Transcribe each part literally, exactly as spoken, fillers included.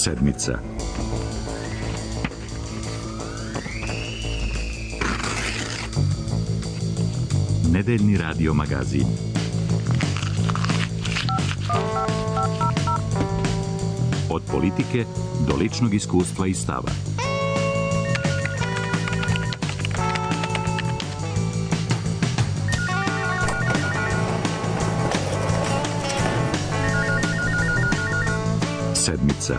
Sedmica. Nedeljni radio magazin. Od politike do ličnog iskustva i stava. Sedmica.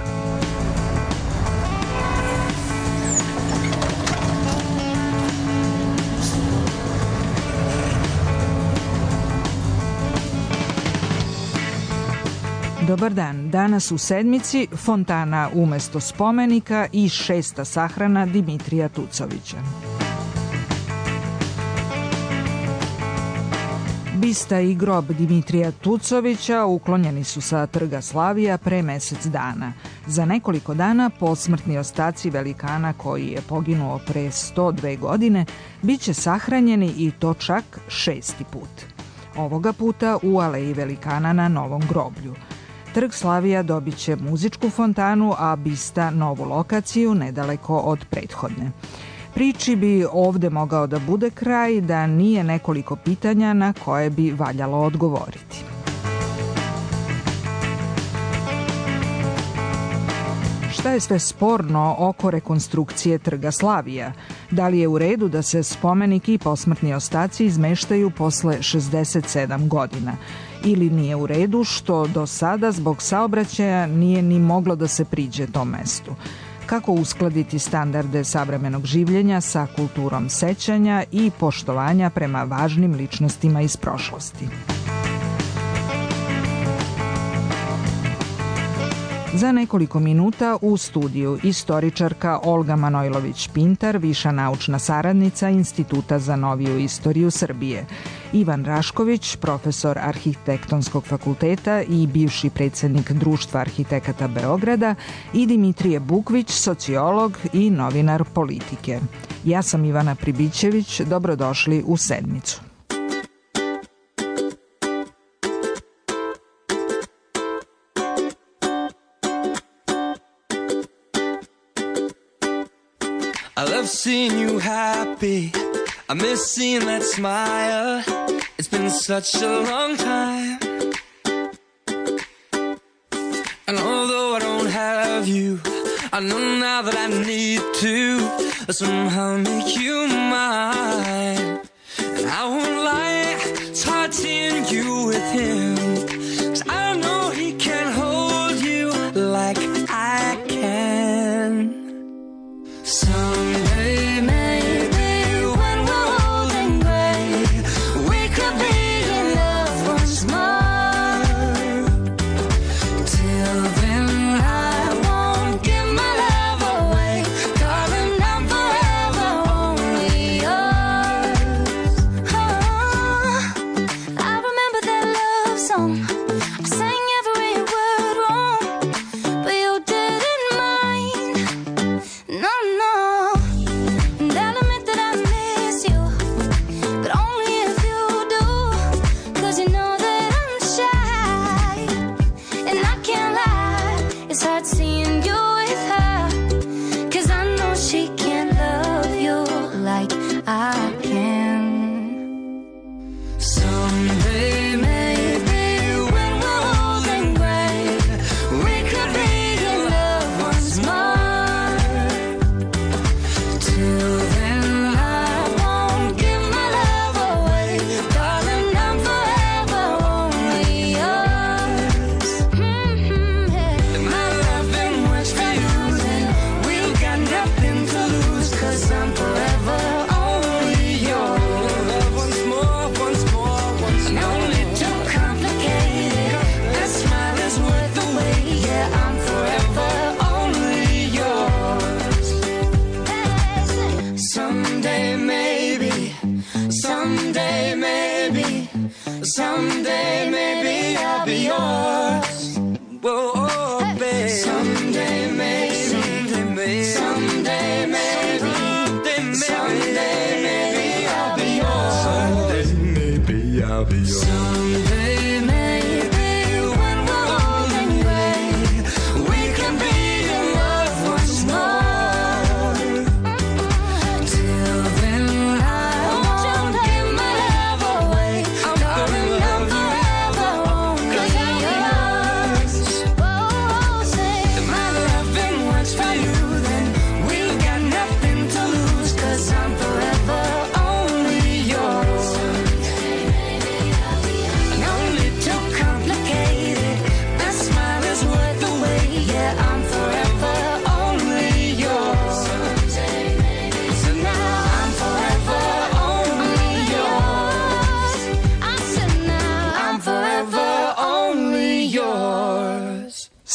Dobar dan. Danas u Sedmici fontana umesto spomenika i šesta sahrana Dimitrija Tucovića. Bista i grob Dimitrija Tucovića uklonjeni su sa Trga Slavija pre mesec dana. Za nekoliko dana posmrtni ostaci velikana koji je poginuo pre sto dve godine biće sahranjeni i to čak šesti put. Ovoga puta u Aleji velikana na Novom groblju. Trg Slavija dobit će muzičku fontanu, a bista novu lokaciju nedaleko od prethodne. Priči bi ovde mogao da bude kraj da nije nekoliko pitanja na koje bi valjalo odgovoriti. Šta je sve sporno oko rekonstrukcije Trga Slavija? Da li je u redu da se spomenik i posmrtni ostaci izmeštaju posle šezdeset sedam godina? Ili nije u redu što do sada zbog saobraćaja nije ni moglo da se priđe tom mestu? Kako uskladiti standarde savremenog življenja sa kulturom sećanja i poštovanja prema važnim ličnostima iz prošlosti? Za nekoliko minuta u studiju istoričarka Olga Manojlović-Pintar, viša naučna saradnica Instituta za noviju istoriju Srbije, Ivan Rašković, profesor Arhitektonskog fakulteta i bivši predsednik Društva arhitekata Beograda, i Dimitrije Bukvić, sociolog i novinar politike. Ja sam Ivana Pribićević, dobrodošli u Sedmicu. I love seeing you happy. I miss seeing that smile. It's been such a long time. And although I don't have you, I know now that I need to somehow make you mine. And I won't lie, it's hard seeing you with him, 'cause I know he can't hold you like I can. Someday, maybe, when we're old and gray, we could be in love once more. Till then, I won't give my love away, darling, I'm forever only yours. Oh, I remember that love song. I sang every word wrong, but you didn't mind. No, no. And I'll admit that I miss you, but only if you do, 'cause you know that I'm shy, and I can't lie, it's hard seeing you with her, 'cause I know she can't love you like I can. Someday, maybe, when we're old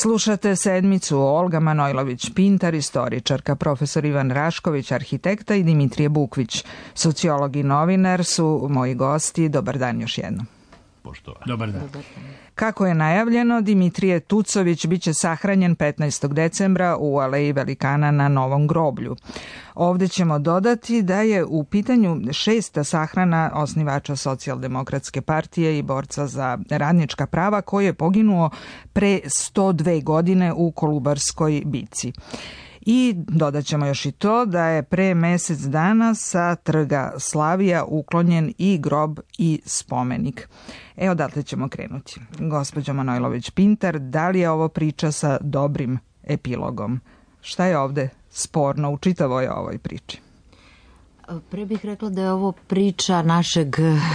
Slušate sedmicu Olga Manojlović-Pintar, istoričarka, profesor Ivan Rašković, arhitekta i Dimitrije Bukvić, sociolog i novinar su moji gosti. Dobar dan još jednom. Poštovani. Dobar dan. Kako je najavljeno, Dimitrije Tucović biće sahranjen petnaestog decembra u Aleji Velikana na Novom groblju. Ovde ćemo dodati da je u pitanju šesta sahrana osnivača Socijaldemokratske partije i borca za radnička prava koji je poginuo pre sto dve godine u Kolubarskoj bici. I dodat ćemo još i to da je pre mesec dana sa trga Slavija uklonjen i grob i spomenik. E, odatle ćemo krenuti. Gospođo Manojlović-Pintar, da li je ovo priča sa dobrim epilogom? Šta je ovde sporno u čitavoj ovoj priči? Pre bih rekla da je ovo priča našeg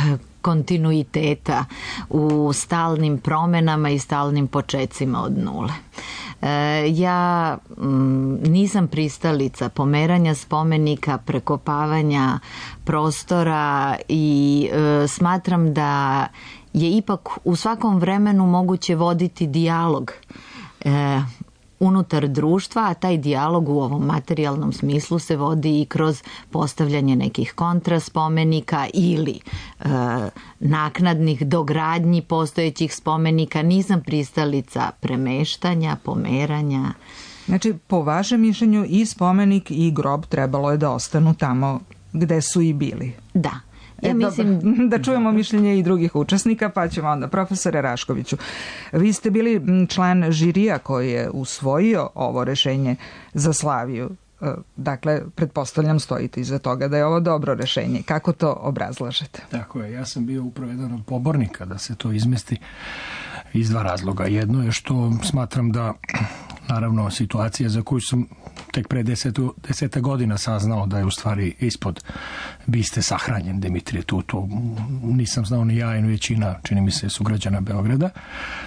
kontinuiteta u stalnim promenama i stalnim počecima od nule. E, ja m, nisam pristalica pomeranja spomenika, prekopavanja prostora i e, smatram da je ipak u svakom vremenu moguće voditi dijalog e, unutar društva, a taj dijalog u ovom materijalnom smislu se vodi i kroz postavljanje nekih kontraspomenika ili e, naknadnih dogradnji postojećih spomenika. Nisam pristalica premeštanja, pomeranja. Znači, po vašem mišljenju i spomenik i grob trebalo je da ostanu tamo gde su i bili. Da. Ja E, mislim da čujemo mišljenje i drugih učesnika, pa ćemo onda. Profesore Raškoviću, vi ste bili član žirija koji je usvojio ovo rešenje za Slaviju. Dakle, pretpostavljam stojite iza toga da je ovo dobro rešenje. Kako to obrazlažete? Tako je, ja sam bio upravo jedan od pobornika da se to izmesti iz dva razloga. Jedno je što smatram da, naravno, situacija za koju sam tek pre desetu, deseta godina saznao da je u stvari ispod biste sahranjen Dimitrije tu, to nisam znao ni ja i većina, čini mi se, sugrađana Beograda. E,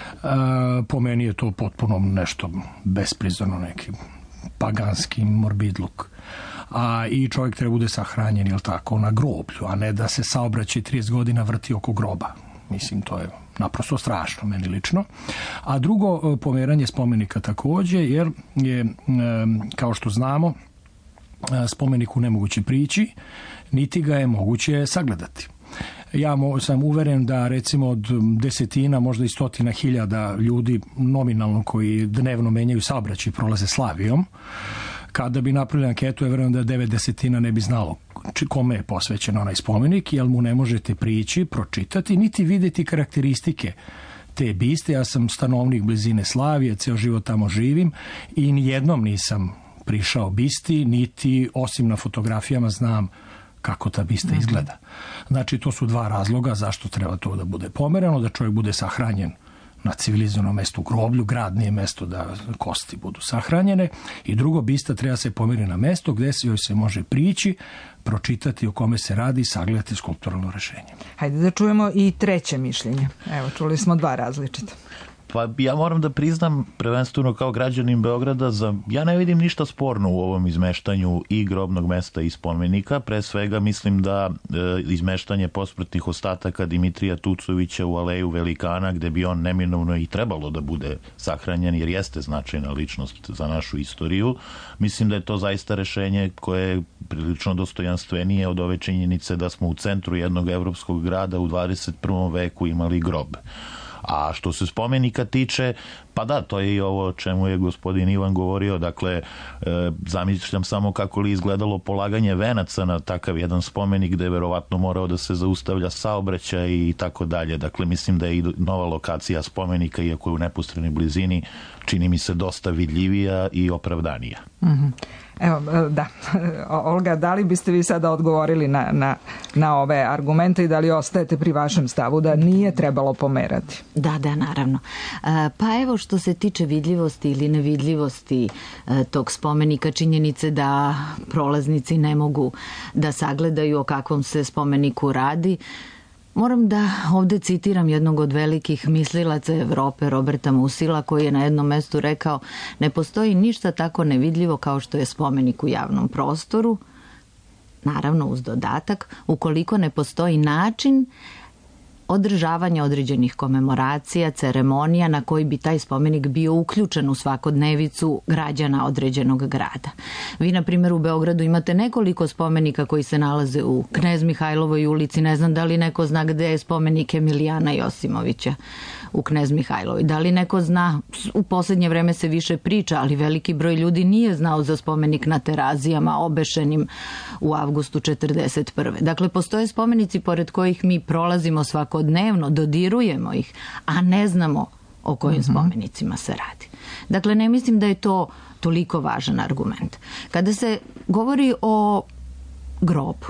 po meni je to potpuno nešto besprizorno, neki paganski morbidluk. A i čovjek treba bude sahranjen, jel tako, na groblju, a ne da se saobraćaj trideset godina vrti oko groba. Mislim, to je naprosto strašno, meni lično. A drugo, pomeranje spomenika takođe, jer je, kao što znamo, spomeniku nemoguće prići, niti ga je moguće sagledati. Ja sam uveren da recimo od desetina, možda i stotina hiljada ljudi nominalno koji dnevno menjaju saobraćaj prolaze Slavijom, kada bi napravili anketu, ja verujem da devet desetina ne bi znalo kome je posvećen onaj spomenik, jer mu ne možete prići, pročitati, niti videti karakteristike te biste. Ja sam stanovnik blizine Slavije, ceo život tamo živim i nijednom nisam prišao bisti, niti osim na fotografijama znam kako ta bista izgleda. Znači, to su dva razloga zašto treba to da bude pomerano, da čovjek bude sahranjen na civilizovanom mestu u groblju, grad nije mesto da kosti budu sahranjene, i drugo, bista treba se pomeriti na mesto gde se joj se može prići, pročitati o kome se radi i sagledati skulpturalno rešenje. Hajde da čujemo i treće mišljenje. Evo, čuli smo dva različita. Pa ja moram da priznam, prvenstveno kao građanin Beograda, za, ja ne vidim ništa sporno u ovom izmeštanju i grobnog mesta i spomenika. Pre svega mislim da e, izmeštanje posmrtnih ostataka Dimitrija Tucovića u Aleju Velikana, gde bi on neminovno i trebalo da bude sahranjen, jer jeste značajna ličnost za našu istoriju. Mislim da je to zaista rešenje koje je prilično dostojanstvenije od ove činjenice da smo u centru jednog evropskog grada u dvadeset prvom veku imali grob. A što se spomenika tiče, pa da, to je i ovo o čemu je gospodin Ivan govorio, dakle, e, zamišljam samo kako li izgledalo polaganje venaca na takav jedan spomenik gde je verovatno morao da se zaustavlja saobraćaj i tako dalje. Dakle, mislim da je i nova lokacija spomenika, iako je u neposrednoj blizini, čini mi se dosta vidljivija i opravdanija. Mm-hmm. Evo, da. Olga, da li biste vi sada odgovorili na, na, na ove argumente i da li ostajete pri vašem stavu da nije trebalo pomerati? Da, da, naravno. Pa evo, što se tiče vidljivosti ili nevidljivosti tog spomenika, činjenice da prolaznici ne mogu da sagledaju o kakvom se spomeniku radi, moram da ovde citiram jednog od velikih mislilaca Evrope, Roberta Musila, koji je na jednom mestu rekao: ne postoji ništa tako nevidljivo kao što je spomenik u javnom prostoru, naravno uz dodatak, ukoliko ne postoji način održavanja određenih komemoracija, ceremonija na koji bi taj spomenik bio uključen u svakodnevicu građana određenog grada. Vi, na primjer, u Beogradu imate nekoliko spomenika koji se nalaze u Knez Mihajlovoj ulici. Ne znam da li neko zna gde je spomenik Emilijana Josimovića u Knez Mihajlovoj. Da li neko zna, u posljednje vreme se više priča, ali veliki broj ljudi nije znao za spomenik na Terazijama obešenim u avgustu četrdeset prve. Dakle, postoje spomenici pored kojih mi prolazimo svakodnevno, dodirujemo ih, a ne znamo o kojim mm-hmm. spomenicima se radi. Dakle, ne mislim da je to toliko važan argument. Kada se govori o grobu,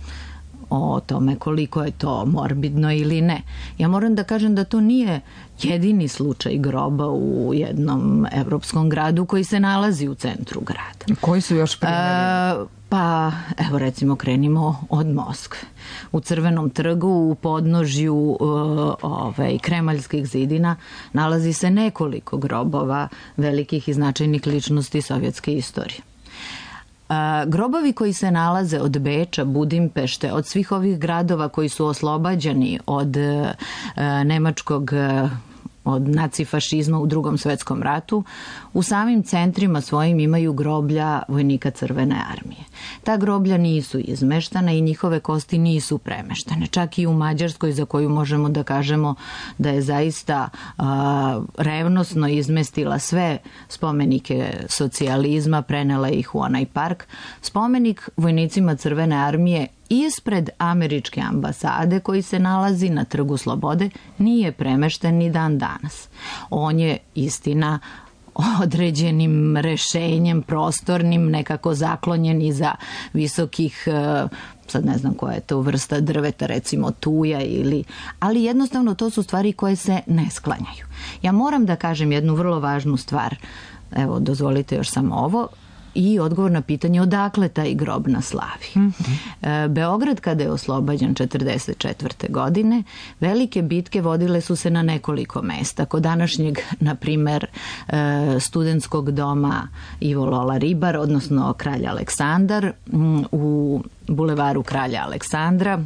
o tome koliko je to morbidno ili ne, ja moram da kažem da to nije jedini slučaj groba u jednom evropskom gradu koji se nalazi u centru grada. Koji su još primjeri? Pa, evo recimo krenimo od Moskve. U Crvenom trgu u podnožju uh, ovaj, Kremaljskih zidina nalazi se nekoliko grobova velikih i značajnih ličnosti sovjetske istorije. Uh, grobovi koji se nalaze od Beča, Budimpešte, od svih ovih gradova koji su oslobađani od uh, nemačkog uh, od nacifašizma u Drugom svetskom ratu, u samim centrima svojim imaju groblja vojnika Crvene armije. Ta groblja nisu izmeštana i njihove kosti nisu premeštene. Čak i u Mađarskoj, za koju možemo da kažemo da je zaista a, revnosno izmestila sve spomenike socijalizma, prenela ih u onaj park, spomenik vojnicima Crvene armije ispred američke ambasade koji se nalazi na Trgu Slobode nije premešten ni dan danas. On je, istina, određenim rešenjem prostornim nekako zaklonjen iza visokih, sad ne znam koja je to vrsta drveta, recimo tuja ili, ali jednostavno to su stvari koje se ne sklanjaju. Ja moram da kažem jednu vrlo važnu stvar, evo dozvolite još samo ovo, i odgovor na pitanje odakle taj grob na Slaviji. Mm-hmm. Beograd kada je oslobađan četrdeset četvrte godine, velike bitke vodile su se na nekoliko mesta. Kod današnjeg, na primer, studentskog doma Ivo Lola Ribar, odnosno Kralj Aleksandar, u bulevaru Kralja Aleksandra,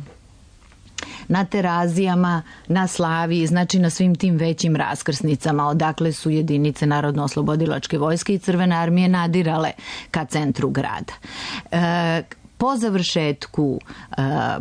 na Terazijama, na Slaviji, znači na svim tim većim raskrsnicama odakle su jedinice Narodno-oslobodilačke vojske i Crvene armije nadirale ka centru grada. E, po završetku e,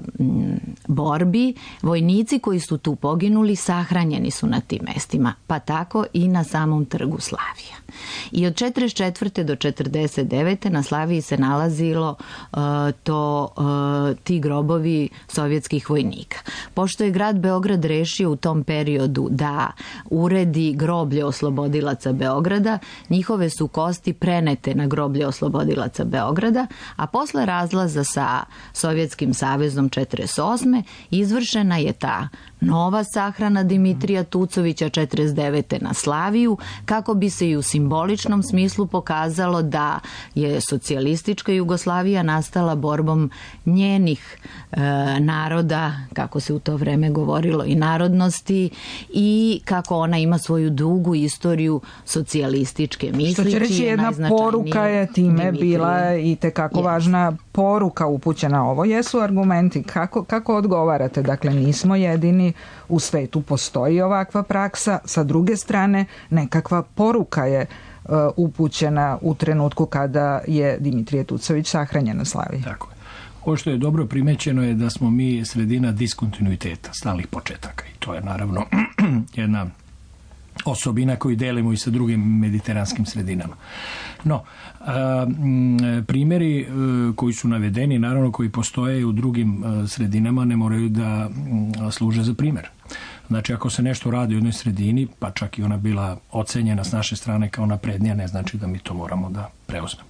borbi, vojnici koji su tu poginuli sahranjeni su na tim mestima, pa tako i na samom Trgu Slavija. I od četrdeset četvrte do četrdeset devete na Slaviji se nalazilo uh, to, uh, ti grobovi sovjetskih vojnika. Pošto je grad Beograd rešio u tom periodu da uredi groblje oslobodilaca Beograda, njihove su kosti prenete na groblje oslobodilaca Beograda, a posle razlaza sa Sovjetskim savezom četrdeset osme izvršena je ta nova sahrana Dimitrija Tucovića četrdeset devete na Slaviju, kako bi se i u simboličnom smislu pokazalo da je socijalistička Jugoslavija nastala borbom njenih e, naroda, kako se u to vreme govorilo, i narodnosti, i kako ona ima svoju dugu istoriju socijalističke misli. Što će reći, jedna poruka je time Dimitrije. Bila i tekako yes. važna poruka upućena ovo. Jesu argumenti? Kako, kako odgovarate? Dakle, nismo jedini, u svetu postoji ovakva praksa, sa druge strane nekakva poruka je uh, upućena u trenutku kada je Dimitrije Tucović sahranjen na Slaviji. Tako je. Ovo što je dobro primećeno je da smo mi sredina diskontinuiteta, stalnih početaka, i to je naravno jedna osobina koju delimo i sa drugim mediteranskim sredinama. No, a, m, primjeri a, koji su navedeni, naravno koji postoje u drugim a, sredinama, ne moraju da m, služe za primjer. Znači, ako se nešto radi u jednoj sredini, pa čak i ona bila ocenjena s naše strane kao naprednija, ne znači da mi to moramo da preuzmemo.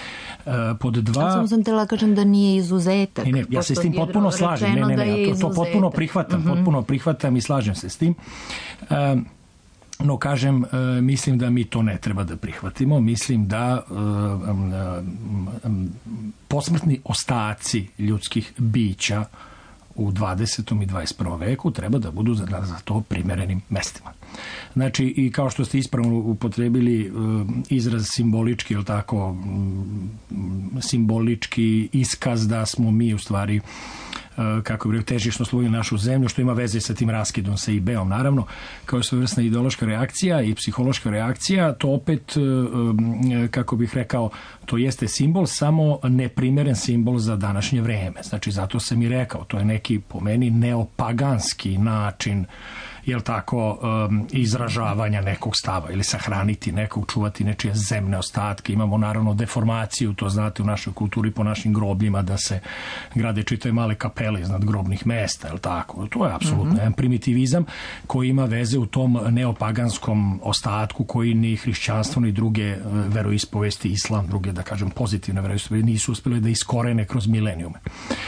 Pod dva... Samo sam tela kažem da nije izuzetak. Ne, ne, ja se s tim potpuno slažem. Ne, ne, ne, ja to, to potpuno prihvatam, uh-huh. potpuno prihvatam i slažem se s tim. Um, No, kažem, mislim da mi to ne treba da prihvatimo. Mislim da um, um, posmrtni ostaci ljudskih bića u dvadesetom i dvadeset prvom veku treba da budu za, za to primerenim mestima. Znači, i kao što ste ispravno upotrebili um, izraz simbolički, ili tako, um, simbolički iskaz da smo mi u stvari kako bi težišno sluju našu zemlju, što ima veze sa tim raskidom sa I B-om, naravno, kao svojevrsna ideološka reakcija i psihološka reakcija, to opet, kako bih rekao, to jeste simbol, samo neprimeren simbol za današnje vreme. Znači, zato sam i rekao, to je neki, po meni, neopaganski način, jel tako, um, izražavanja nekog stava ili sahraniti nekog, čuvati nečije zemne ostatke. Imamo naravno deformaciju, to znate u našoj kulturi po našim grobljima, da se grade čitave male kapele iznad grobnih mesta, jel tako. To je apsolutno mm-hmm. jedan primitivizam koji ima veze u tom neopaganskom ostatku koji ni hrišćanstvo ni druge veroispovesti, islam, druge, da kažem, pozitivne veroispovesti nisu uspjeli da iskorene kroz milenijume.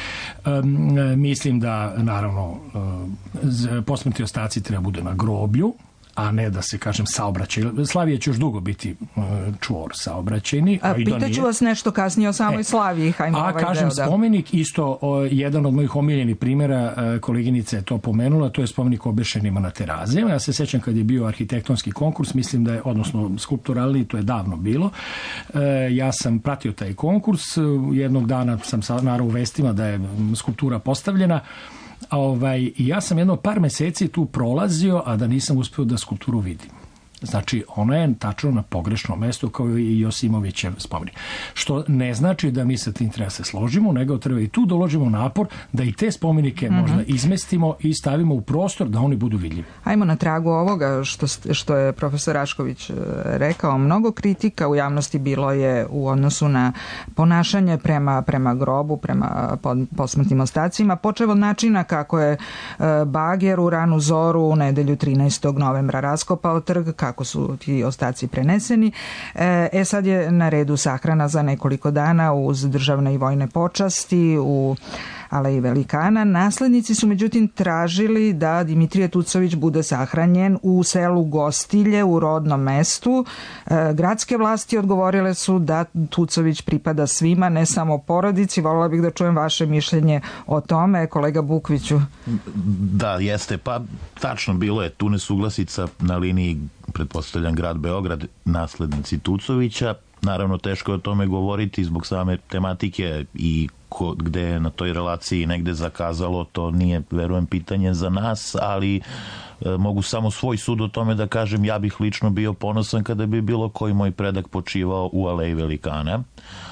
Um, mislim da, naravno, um, posmrtni ostaci treba bude na groblju, a ne da se, kažem, saobraćaj. Slavija će još dugo biti uh, čvor saobraćajni. A, a pitaću vas nešto kasnije o samoj e, Slaviji. Hajmo a ovaj kažem, deo, da. spomenik, isto o, jedan od mojih omiljenih primjera, uh, koleginica je to pomenula, to je spomenik obešenima na Terazijama. Ja se sećam kad je bio arhitektonski konkurs, mislim da je, odnosno skulpturalni, to je davno bilo. Uh, ja sam pratio taj konkurs, jednog dana sam sa, naravno u vestima da je skulptura postavljena. Ovaj, ja sam jedno par meseci tu prolazio, a da nisam uspio da skulpturu vidim. Znači, ona je tačno na pogrešnom mestu kao i Josimovićev spomenik. Što ne znači da mi sa tim treba se složimo, nego treba i tu da uložimo napor da i te spomenike mm-hmm. možda izmestimo i stavimo u prostor da oni budu vidljivi. Ajmo na tragu ovoga što, što je profesor Rašković rekao. Mnogo kritika u javnosti bilo je u odnosu na ponašanje prema, prema grobu, prema posmrtnim ostacima, počev od načina kako je bager u ranu zoru u nedelju trinaestog novembra raskopao trg, kako su ti ostaci preneseni. E sad je na redu sahrana za nekoliko dana uz državne i vojne počasti u Aleji Velikana. Naslednici su međutim tražili da Dimitrije Tucović bude sahranjen u selu Gostilje u rodnom mestu. E, gradske vlasti odgovorile su da Tucović pripada svima, ne samo porodici. Volila bih da čujem vaše mišljenje o tome, kolega Bukviću. Da, jeste. Pa tačno bilo je tu nesuglasica na liniji, pretpostavljam, grad Beograd, naslednici Tucovića. Naravno, teško je o tome govoriti zbog same tematike i ko, gde je na toj relaciji negde zakazalo, to nije, verujem, pitanje za nas, ali e, mogu samo svoj sud o tome da kažem, ja bih lično bio ponosan kada bi bilo koji moj predak počivao u Aleji Velikana. E,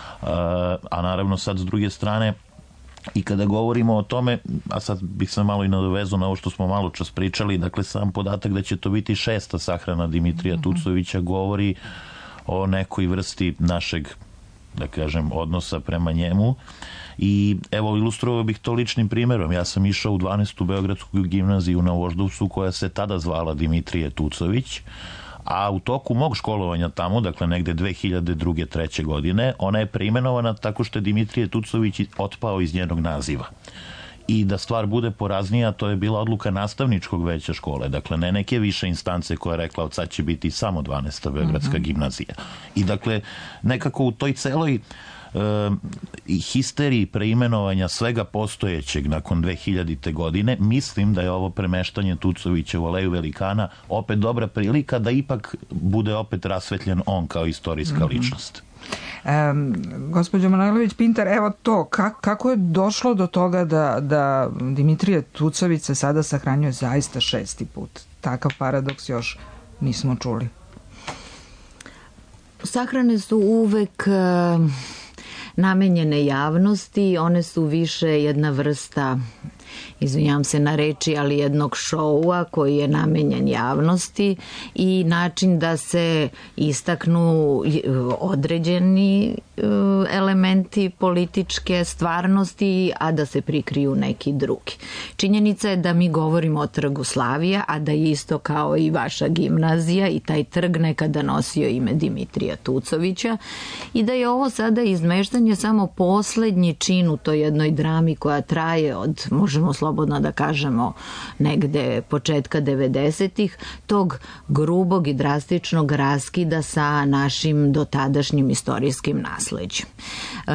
a naravno sad s druge strane, i kada govorimo o tome, a sad bih se malo i nadovezao na ovo što smo malo čas pričali, dakle sam podatak da će to biti šesta sahrana Dimitrija Tucovića govori o nekoj vrsti našeg, da kažem, odnosa prema njemu. I evo, ilustrovao bih to ličnim primjerom. Ja sam išao u dvanaestu Beogradsku gimnaziju na Voždovcu, koja se tada zvala Dimitrije Tucović, a u toku mog školovanja tamo, dakle negde dve hiljade druge treće godine, ona je preimenovana tako što je Dimitrije Tucović otpao iz njenog naziva. I da stvar bude poraznija, to je bila odluka nastavničkog veća škole, dakle ne neke više instance koja je rekla od sad će biti samo dvanaesta Beogradska mm-hmm. gimnazija. I dakle, nekako u toj celoj e, histeriji preimenovanja svega postojećeg nakon dve hiljadite godine, mislim da je ovo premeštanje Tucovića u Aleju Velikana opet dobra prilika da ipak bude opet rasvetljen on kao istorijska mm-hmm. ličnost. Um, gospođo Manojlović-Pintar, evo to, kako, kako je došlo do toga da, da Dimitrije Tucović se sada sahranjuje zaista šesti put? Takav paradoks još nismo čuli. Sahrane su uvek uh, namenjene javnosti, one su više jedna vrsta, izvinjam se na reči, ali jednog šoua koji je namenjen javnosti i način da se istaknu određeni elementi političke stvarnosti, a da se prikriju neki drugi. Činjenica je da mi govorimo o trgu Slavija, a da je isto kao i vaša gimnazija i taj trg nekada nosio ime Dimitrija Tucovića i da je ovo sada izmeštanje samo poslednji čin u toj jednoj drami koja traje od, možemo slobodno da kažemo, negde početka devedesetih, tog grubog i drastičnog raskida sa našim dotadašnjim istorijskim nasleđem. E,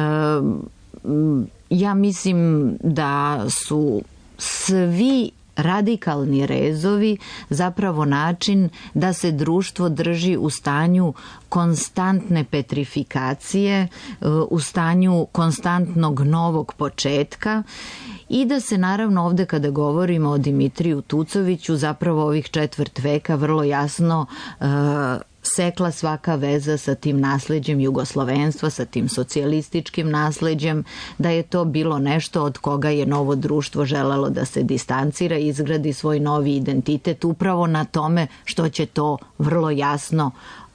ja mislim da su svi radikalni rezovi zapravo način da se društvo drži u stanju konstantne petrifikacije, u stanju konstantnog novog početka i da se naravno ovde kada govorimo o Dimitriju Tucoviću zapravo ovih četvrt veka vrlo jasno uh, sekla svaka veza sa tim nasleđem jugoslovenstva, sa tim socijalističkim nasleđem, da je to bilo nešto od koga je novo društvo želelo da se distancira i izgradi svoj novi identitet upravo na tome što će to vrlo jasno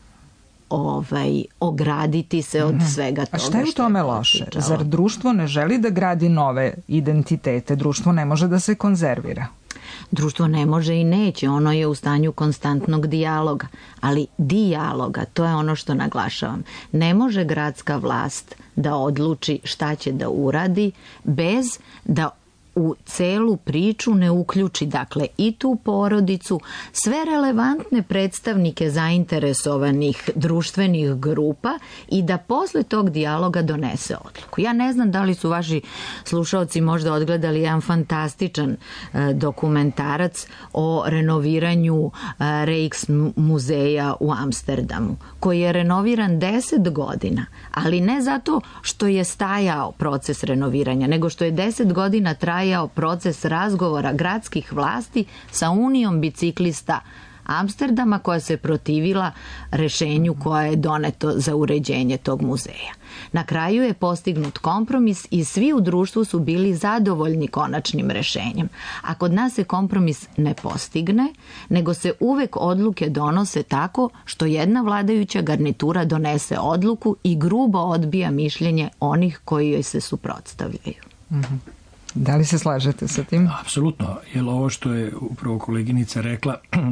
ovaj, ograditi se od svega toga. A šta je u tome loše? Pričalo. Zar društvo ne želi da gradi nove identitete? Društvo ne može da se konzervira. Društvo ne može i neće, ono je u stanju konstantnog dijaloga, ali dijaloga, to je ono što naglašavam. Ne može gradska vlast da odluči šta će da uradi bez da u celu priču ne uključi, dakle, i tu porodicu, sve relevantne predstavnike zainteresovanih društvenih grupa i da posle tog dijaloga donese odluku. Ja ne znam da li su vaši slušaoci možda odgledali jedan fantastičan e, dokumentarac o renoviranju e, Rijks muzeja u Amsterdamu, koji je renoviran deset godina, ali ne zato što je stajao proces renoviranja, nego što je deset godina trajao proces razgovora gradskih vlasti sa Unijom biciklista Amsterdama koja se protivila rešenju koje je doneto za uređenje tog muzeja. Na kraju je postignut kompromis i svi u društvu su bili zadovoljni konačnim rešenjem. A kod nas se kompromis ne postigne, nego se uvek odluke donose tako što jedna vladajuća garnitura donese odluku i grubo odbija mišljenje onih koji joj se suprotstavljaju. Mm-hmm. Da li se slažete sa tim? Apsolutno, jer ovo što je upravo koleginica rekla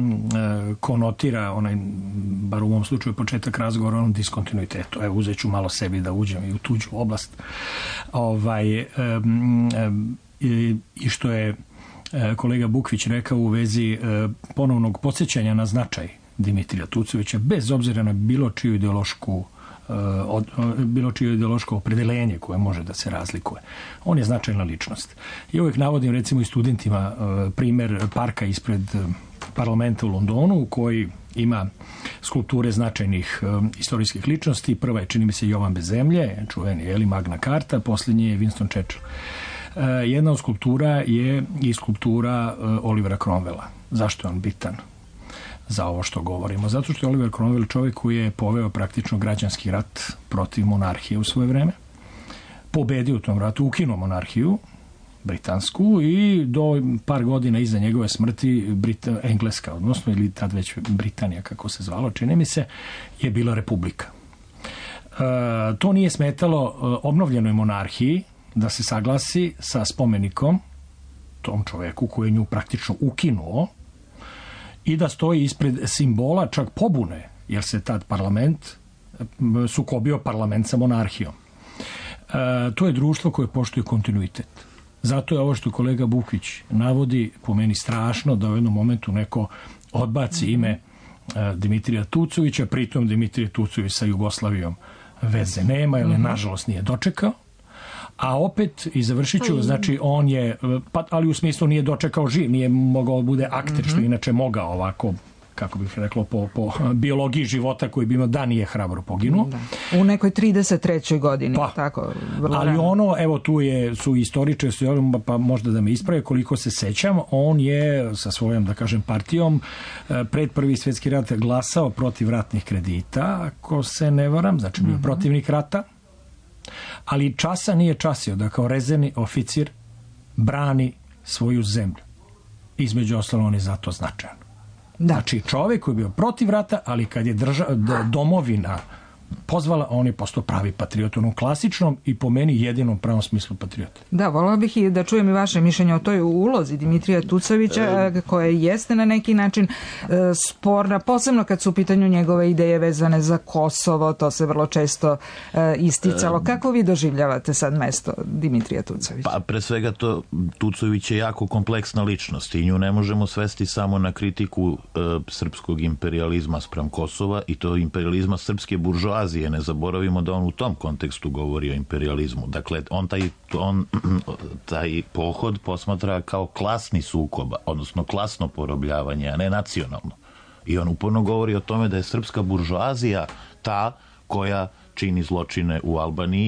konotira onaj, bar u ovom slučaju početak razgovora o onom diskontinuitetu. Evo, uzet ću malo sebi da uđem i u tuđu oblast. Ovaj, um, um, i, i što je kolega Bukvić rekao u vezi uh, ponovnog podsjećanja na značaj Dimitrija Tucovića, bez obzira na bilo čiju ideološku Od, bilo čije ideološko opredelenje koje može da se razlikuje. On je značajna ličnost. I uvijek navodim recimo i studentima primer parka ispred parlamenta u Londonu u koji ima skulpture značajnih istorijskih ličnosti. Prva je, čini mi se, Jovan bez zemlje, čuveni Eli Magna Carta, posljednji je Winston Churchill. Jedna od skulptura je i skulptura Olivera Cromwella. Zašto je on bitan za ovo što govorimo? Zato što je Oliver Cromwell čovjek koji je poveo praktično građanski rat protiv monarhije u svoje vreme. Pobedio u tom ratu, ukinuo monarhiju britansku i do par godina iza njegove smrti Brit- Engleska, odnosno ili tad već Britanija, kako se zvalo, čini mi se, je bila republika. E, to nije smetalo obnovljenoj monarhiji da se saglasi sa spomenikom tom čovjeku koji je nju praktično ukinuo i da stoji ispred simbola čak pobune, jer se tad parlament sukobio parlament sa monarhijom. E, to je društvo koje poštuje kontinuitet. Zato je ovo što kolega Bukvić navodi po meni strašno, da u jednom momentu neko odbaci ime e, Dimitrija Tucovića, pritom Dimitrije Tucović sa Jugoslavijom veze nema, jer je nažalost nije dočekao. A opet, i završit ću, znači on je, pa, ali u smislu nije dočekao živ, nije mogao bude akter, što inače mogao ovako, kako bih reklo, po, po biologiji života koji bi imao da nije hrabro poginuo. Da. U nekoj trideset trećoj godini. Pa, tako, vrlo ali rano. Ono, evo tu je, su istoričari, pa možda da me isprave, koliko se sećam, on je sa svojom, da kažem, partijom pred Prvi svjetski rat glasao protiv ratnih kredita, ako se ne varam, znači bio mm-hmm. protivnik rata. Ali časa nije časio da kao rezervni oficir brani svoju zemlju. Između ostalog on je zato značajan. Da. Znači čovjek koji je bio protiv rata, ali kad je drža, domovina pozvala, on je postao pravi patriot, onom klasičnom i po meni jedinom pravom smislu patriota. Da, volila bih i da čujem i vaše mišljenje o toj ulozi Dimitrija Tucovića, e... koja jeste na neki način e, sporna, posebno kad su u pitanju njegove ideje vezane za Kosovo, to se vrlo često e, isticalo. Kako vi doživljavate sad mesto Dimitrija Tucovića? Pa pre svega to, Tucović je jako kompleksna ličnost i nju ne možemo svesti samo na kritiku e, srpskog imperializma spram Kosova i to imperializma srpske buržoazije. Azije, ne zaboravimo da on u tom kontekstu govori o imperializmu. Dakle, on taj, on, taj pohod posmatra kao klasni sukob, odnosno klasno porobljavanje, a ne nacionalno. I on uporno govori o tome da je srpska buržoazija ta koja čini zločine u Albaniji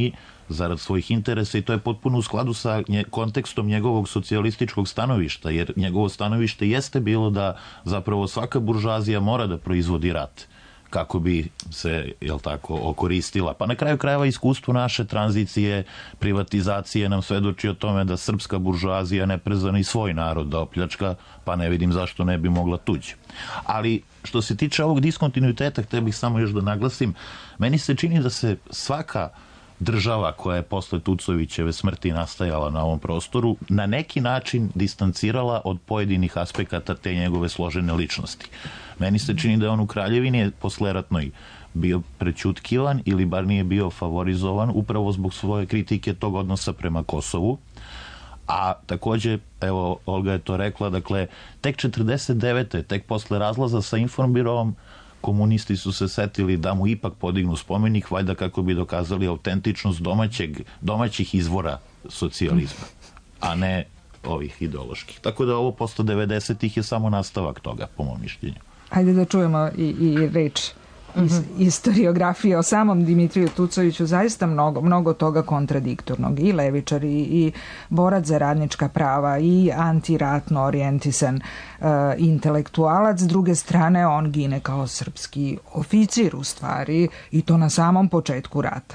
zarad svojih interesa i to je potpuno u skladu sa nje, kontekstom njegovog socijalističkog stanovišta, jer njegovo stanovište jeste bilo da zapravo svaka buržoazija mora da proizvodi rat kako bi se, jel tako, okoristila. Pa na kraju krajeva iskustvo naše tranzicije, privatizacije nam svedoči o tome da srpska buržoazija neprezano i svoj narod da opljačka, pa ne vidim zašto ne bi mogla tuđi. Ali što se tiče ovog diskontinuiteta, htio bih samo još da naglasim, meni se čini da se svaka država koja je posle Tucovićeve smrti nastajala na ovom prostoru na neki način distancirala od pojedinih aspekata te njegove složene ličnosti. Meni se čini da je on u Kraljevini posleratnoj bio prećutkivan ili bar nije bio favorizovan upravo zbog svoje kritike tog odnosa prema Kosovu. A takođe, evo, Olga je to rekla, dakle, tek četrdeset devete tek posle razlaza sa Informbirovom, komunisti su se setili da mu ipak podignu spomenik, valjda kako bi dokazali autentičnost domaćeg, domaćih izvora socijalizma, a ne ovih ideoloških. Tako da ovo posle devedesetih je samo nastavak toga, po mom mišljenju. Hajde da čujemo i, i reč iz, istoriografije o samom Dimitriju Tucoviću, zaista mnogo, mnogo toga kontradiktornog. I levičar, i, i borac za radnička prava, i antiratno orijentisan uh, intelektualac. S druge strane, on gine kao srpski oficir u stvari i to na samom početku rata.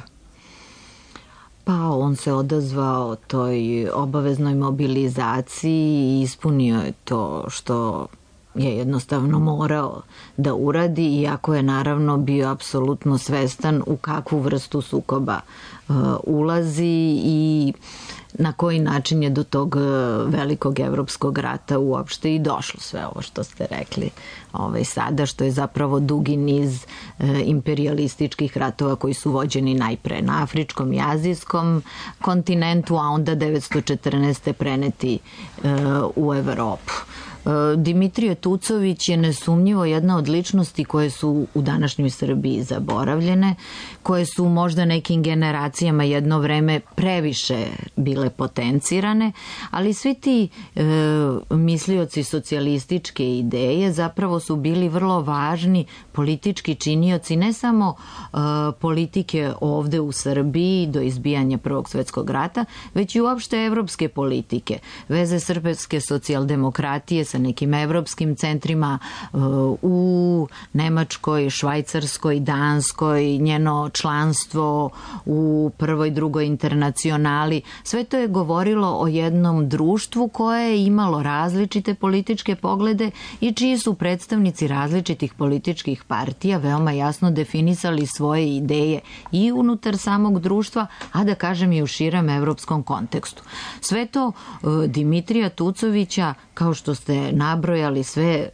Pa on se odazvao toj obaveznoj mobilizaciji i ispunio je to što je jednostavno morao da uradi, iako je naravno bio apsolutno svestan u kakvu vrstu sukoba uh, ulazi i na koji način je do tog velikog evropskog rata uopšte i došlo sve ovo što ste rekli ovaj, sada, što je zapravo dugi niz e, imperialističkih ratova koji su vođeni najpre na afričkom i azijskom kontinentu, a onda devetsto četrnaeste preneti e, u Evropu. Dimitrije Tucović je nesumnjivo jedna od ličnosti koje su u današnjoj Srbiji zaboravljene, koje su možda nekim generacijama jedno vreme previše bile potencirane, ali svi ti e, mislioci socijalističke ideje zapravo su bili vrlo važni politički činioci ne samo e, politike ovde u Srbiji do izbijanja Prvog svetskog rata, već i uopšte evropske politike. Veze srpske socijaldemokratije sa nekim evropskim centrima u Nemačkoj, Švajcarskoj, Danskoj, njeno članstvo u prvoj, drugoj internacionali. Sve to je govorilo o jednom društvu koje je imalo različite političke poglede i čiji su predstavnici različitih političkih partija veoma jasno definisali svoje ideje i unutar samog društva, a da kažem i u širem evropskom kontekstu. Sve to Dimitrija Tucovića, kao što ste nabrojali sve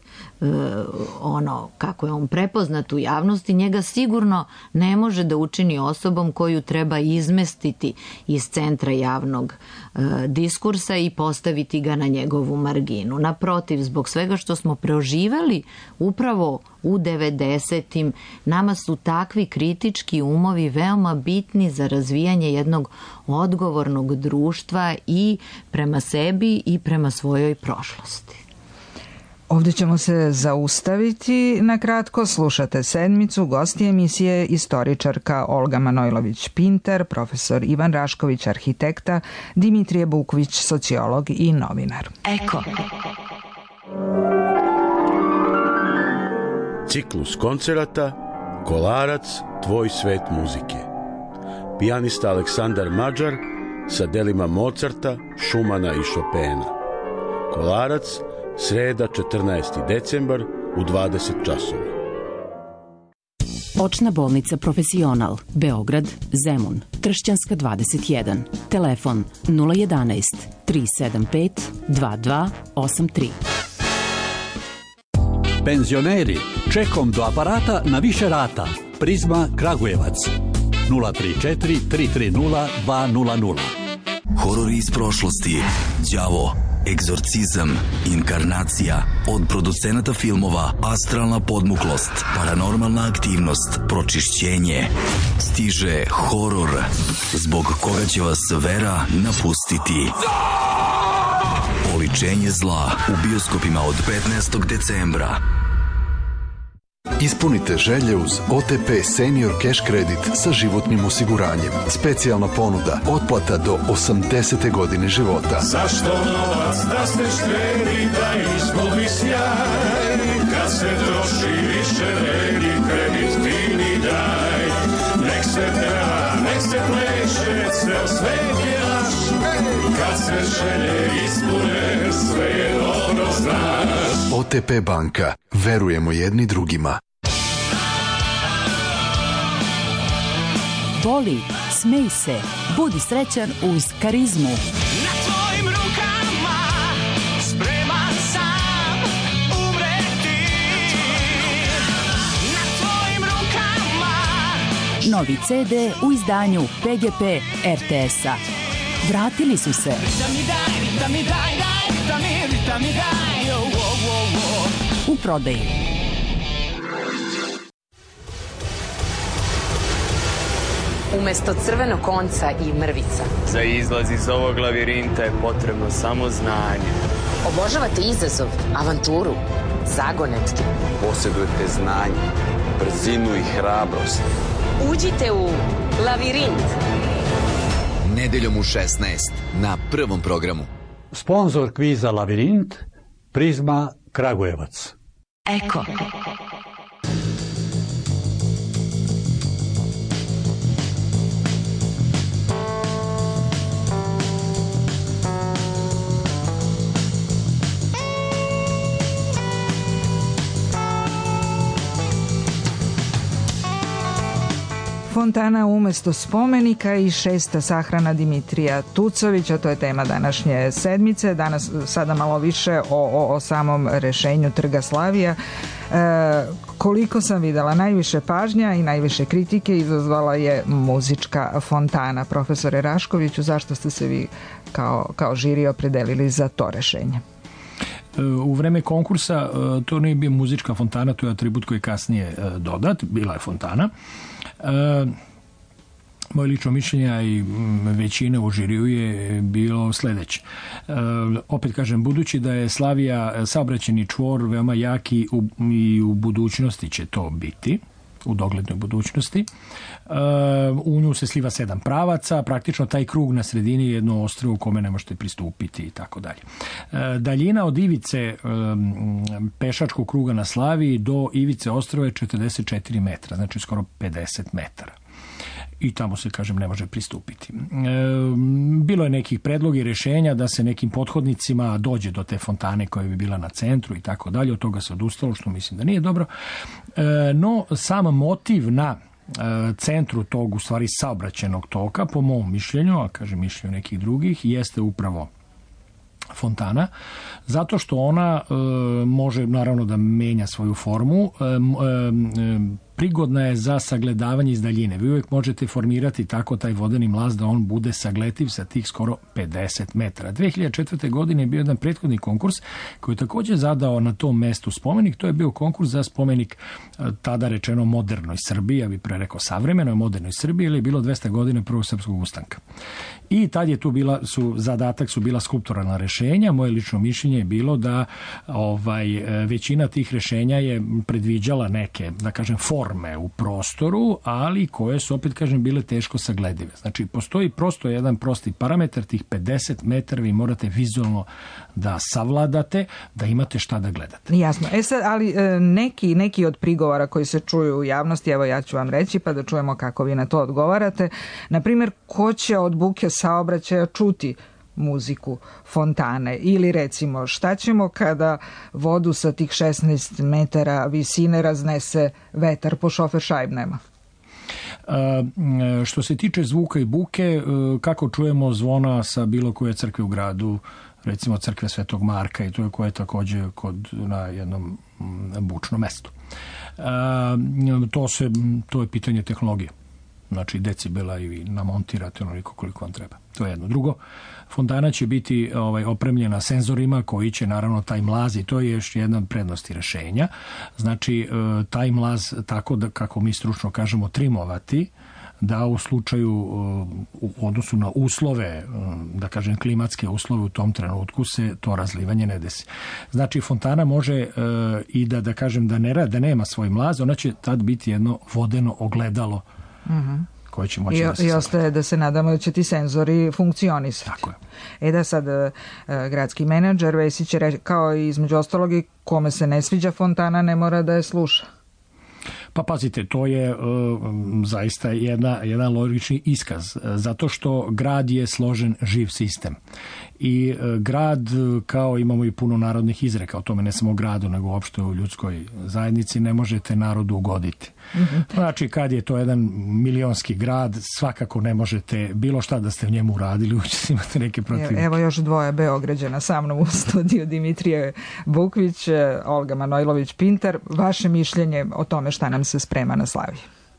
ono kako je on prepoznat u javnosti, njega sigurno ne može da učini osobom koju treba izmestiti iz centra javnog e, diskursa i postaviti ga na njegovu marginu. Naprotiv, zbog svega što smo proživali upravo u devedesetim, nama su takvi kritički umovi veoma bitni za razvijanje jednog odgovornog društva i prema sebi i prema svojoj prošlosti. Ovdje ćemo se zaustaviti. Na kratko slušate Sedmicu, gosti emisije istoričarka Olga Manojlović-Pinter, profesor Ivan Rašković, arhitekta, Dimitrije Bukvić, sociolog i novinar. Eko. Ciklus koncerata Kolarac, tvoj svet muzike. Pijanista Aleksandar Mađar sa delima Mozarta, Šumana i Šopena. Kolarac, sreda četrnaesti decembar u dvadeset časova. Očna bolnica Profesional, Beograd, Zemun, Tršćanska dvadeset jedan. Telefon nula jedanaest tri sedam pet dva dva osam tri. Penzioneri, čekom do aparata na više rata. Prizma Kragujevac nula tri četiri tri tri nula dva nula nula. Horori iz prošlosti, đavo, egzorcizam, inkarnacija, od producenata filmova Astralna podmuklost, Paranormalna aktivnost, Pročišćenje. Stiže horor, zbog koga će vas vera napustiti. Oličenje zla u bioskopima od petnaestog decembra. Ispunite želje uz O T P Senior Cash Kredit sa životnim osiguranjem. Specijalna ponuda, otplata do osamdesete godine života. Zašto novac da se štedi, da izgubi sjaj? Kad se troši više vredi, kredit fini daj. Nek se peva, nek se pleše, ceo svet je naš. Kad se želje ispune, sve je dobro znaš. O T P banka. Verujemo jedni drugima. Voli, smej se, budi srećan uz Karizmu. Na tvojim rukama spreman sam umreti. Na tvojim rukama. Novi C D u izdanju P G P R T S-a. Vratili su se. U prodaji. Umesto crvenog konca i mrvica. Za izlaz iz ovog lavirinta je potrebno samo znanje. Obožavate izazov, avanturu, zagonet. Posjedujete znanje, brzinu i hrabrost. Uđite u Lavirint. Nedeljom u šesnaest na Prvom programu. Sponzor kviza Lavirint, Prizma Kragujevac. Eko. Fontana umesto spomenika i šesta sahrana Dimitrija Tucovića, to je tema današnje sedmice. Danas sada malo više o, o, o samom rešenju Trga Slavija. E, koliko sam videla, najviše pažnja i najviše kritike izazvala je muzička fontana. Profesore Raškoviću, zašto ste se vi kao, kao žiri opredelili za to rešenje? U vreme konkursa to nije bio muzička fontana, to je atribut koji je kasnije dodat, bila je fontana. E, moje lično mišljenja i većina u žiriju je bilo sledeće. E, opet kažem, budući da je Slavija saobraćajni čvor veoma jaki u, i u budućnosti će to biti, u doglednoj budućnosti. E, u nju se sliva sedam pravaca, praktično taj krug na sredini je jedno ostrvo u kome ne možete pristupiti i tako dalje. E, daljina od ivice e, pešačkog kruga na Slaviji do ivice ostrva je četrdeset četiri metra, znači skoro pedeset metara. I tamo se, kažem, ne može pristupiti. E, bilo je nekih predloga i rešenja da se nekim pothodnicima dođe do te fontane koja bi bila na centru i tako dalje. Od toga se odustalo, što mislim da nije dobro. E, no, sam motiv na e, centru tog, u stvari, saobraćajnog toka, po mom mišljenju, a kažem mišljenju nekih drugih, jeste upravo fontana, zato što ona e, može naravno da menja svoju formu, e, e, prigodna je za sagledavanje iz daljine. Vi uvijek možete formirati tako taj vodeni mlaz da on bude sagletiv sa tih skoro pedeset metara. dve hiljade četvrte. godine je bio jedan prethodni konkurs koji je također zadao na tom mestu spomenik. To je bio konkurs za spomenik tada rečeno modernoj Srbiji, ja bih pre rekao savremenoj modernoj Srbiji, ili je bilo dvesta godina prvog srpskog ustanka. I tad je tu bila, su, zadatak su bila skulpturalna rešenja. Moje lično mišljenje je bilo da ovaj, većina tih rešenja je predviđala neke, da kažem, forme u prostoru, ali koje su, opet kažem, bile teško sagledive. Znači, postoji prosto jedan prosti parametar, tih pedeset metara vi morate vizualno da savladate, da imate šta da gledate. Jasno. E sad, ali neki, neki od prigovora koji se čuju u javnosti, evo ja ću vam reći, pa da čujemo kako vi na to odgovarate. Naprimjer, ko će od buke saobraćaja čuti muziku fontane, ili recimo šta ćemo kada vodu sa tih šesnaest metara visine raznese vetar po šoferšajbnama? Što se tiče zvuka i buke, kako čujemo zvona sa bilo koje crkve u gradu, recimo crkve Svetog Marka, i to je koje je također kod, na jednom bučnom mestu. To, se, to je pitanje tehnologije. Znači decibela i vi namontirate onoliko koliko vam treba. To je jedno. Drugo, fontana će biti ovaj, opremljena senzorima koji će naravno taj mlaz, i to je još jedna prednost i rešenja. Znači taj mlaz tako da, kako mi stručno kažemo, trimovati, da u slučaju u odnosu na uslove, da kažem klimatske uslove u tom trenutku se to razlivanje ne desi. Znači fontana može i da da kažem da ne radi, da nema svoj mlaz, ona će tad biti jedno vodeno ogledalo Mhm. koje će moći I, da se i ostaje da se nadamo da će ti senzori funkcionisati. Tako je. E da sad e, gradski menadžer Vesić je rekao i između ostalog i kome se ne sviđa fontana ne mora da je sluša. Pa pazite, to je uh, zaista jedna, jedan logični iskaz, zato što grad je složen živ sistem. I uh, grad, kao imamo i puno narodnih izreka, o tome ne samo u gradu, nego uopšte u ljudskoj zajednici, ne možete narodu ugoditi. Mm-hmm. Znači, kad je to jedan milionski grad, svakako ne možete bilo šta da ste u njemu uradili, ući imate neke protivnike. Evo još dvoje Beograđana sa mnom u studiju, Dimitrije Bukvić, Olga Manojlović-Pintar. Vaše mišljenje o tome šta nam se sprema na slavi?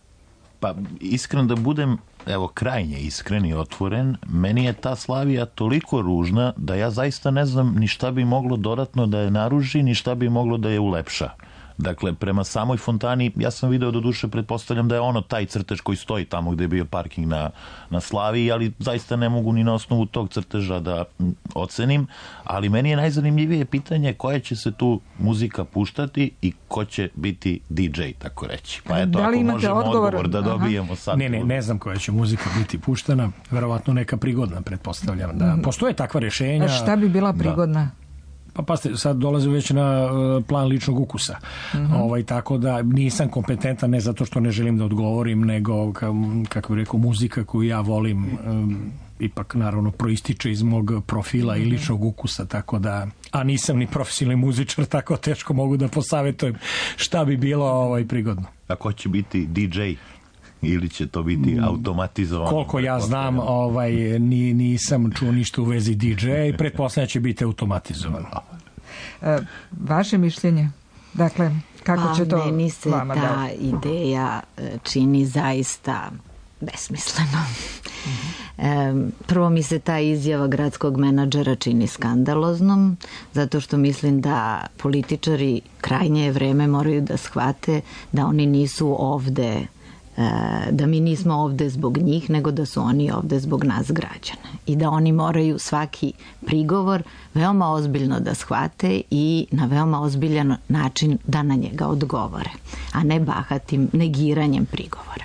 Pa iskren da budem, evo krajnje iskren i otvoren, meni je ta Slavija toliko ružna da ja zaista ne znam ni šta bi moglo dodatno da je naruži, ni šta bi moglo da je ulepša. Dakle, prema samoj fontani, ja sam video do duše, pretpostavljam da je ono taj crtež koji stoji tamo gde je bio parking na, na Slaviji, ali zaista ne mogu ni na osnovu tog crteža da m, ocenim, ali meni je najzanimljivije pitanje koja će se tu muzika puštati i ko će biti D J, tako reći. Pa eto, Da li ako imate možemo odgovor? odgovor da Aha. dobijemo sad. Ne, ne, ne znam koja će muzika biti puštana, verovatno neka prigodna, pretpostavljam. Da. Postoje takva rješenja. A šta bi bila prigodna? Da. Pa pa ste, sad dolaze već na uh, plan ličnog ukusa. Mm-hmm. Ovaj, tako da nisam kompetentan, ne zato što ne želim da odgovorim, nego, ka, kako bih rekao, muzika koju ja volim um, ipak naravno proističe iz mog profila mm-hmm. i ličnog ukusa, tako da, a nisam ni profesionalni muzičar, tako teško mogu da posavetujem šta bi bilo ovaj, prigodno. A ko će biti D J? Ili će to biti automatizovano? Koliko ja znam, ovaj, ni, nisam čuo ništa u vezi D J i pretpostavljam će biti automatizovano. E, vaše mišljenje? Dakle, kako pa, će to meni se vama ta da... ideja čini zaista besmisleno. Mm-hmm. E, prvo mi se ta izjava gradskog menadžera čini skandaloznom, zato što mislim da političari krajnje vreme moraju da shvate da oni nisu ovde, da mi nismo ovde zbog njih, nego da su oni ovde zbog nas građana. I da oni moraju svaki prigovor veoma ozbiljno da shvate i na veoma ozbiljan način da na njega odgovore, a ne bahatim negiranjem prigovora.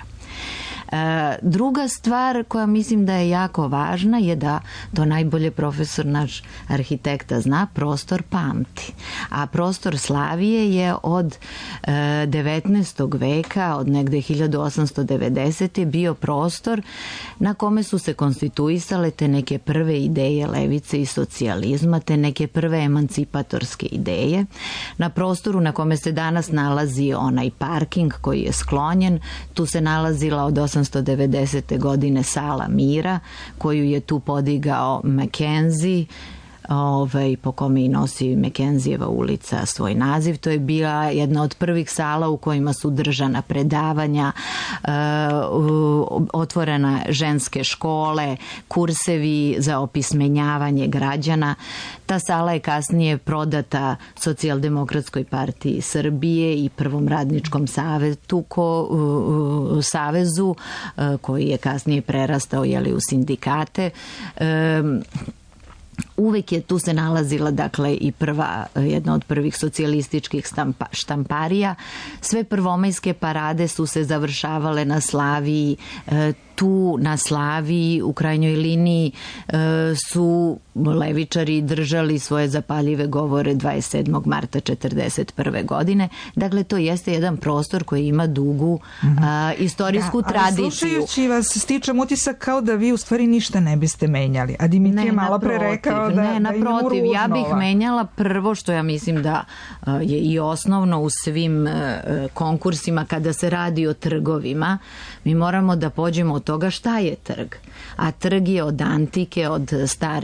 E, druga stvar koja mislim da je jako važna je da to najbolje profesor naš arhitekta zna, prostor pamti. A prostor Slavije je od e, devetnaestog veka, od negde hiljadu osamsto devedesete bio prostor na kome su se konstituisale te neke prve ideje levice i socijalizma, te neke prve emancipatorske ideje. Na prostoru na kome se danas nalazi onaj parking koji je sklonjen, tu se nalazila od osamsto devedesete godine sala mira koju je tu podigao Mackenzie, ovaj, po kome i nosi Mackenzijeva ulica svoj naziv. To je bila jedna od prvih sala u kojima su držana predavanja, e, otvorena ženske škole, kursevi za opismenjavanje građana. Ta sala je kasnije prodata Socijaldemokratskoj partiji Srbije i Prvom radničkom savetu, ko, uh, savezu, uh, koji je kasnije prerastao jeli, u sindikate. Um, Uvek je tu se nalazila dakle i prva, jedna od prvih socijalističkih stampa, štamparija. Sve prvomajske parade su se završavale na Slaviji. E, tu na Slaviji u krajnjoj liniji e, su levičari držali svoje zapaljive govore dvadeset sedmog marta četrdeset prve godine. Dakle, to jeste jedan prostor koji ima dugu mm-hmm. a, istorijsku da, tradiciju. Ali slušajući vas stičem utisak kao da vi u stvari ništa ne biste menjali. A Dimitrije malo pre rekao da, ne, da naprotiv, ružno, ja bih ova. menjala prvo što ja mislim da a, je i osnovno u svim a, konkursima kada se radi o trgovima, mi moramo da pođemo od toga šta je trg. A trg je od antike, od stare Grčke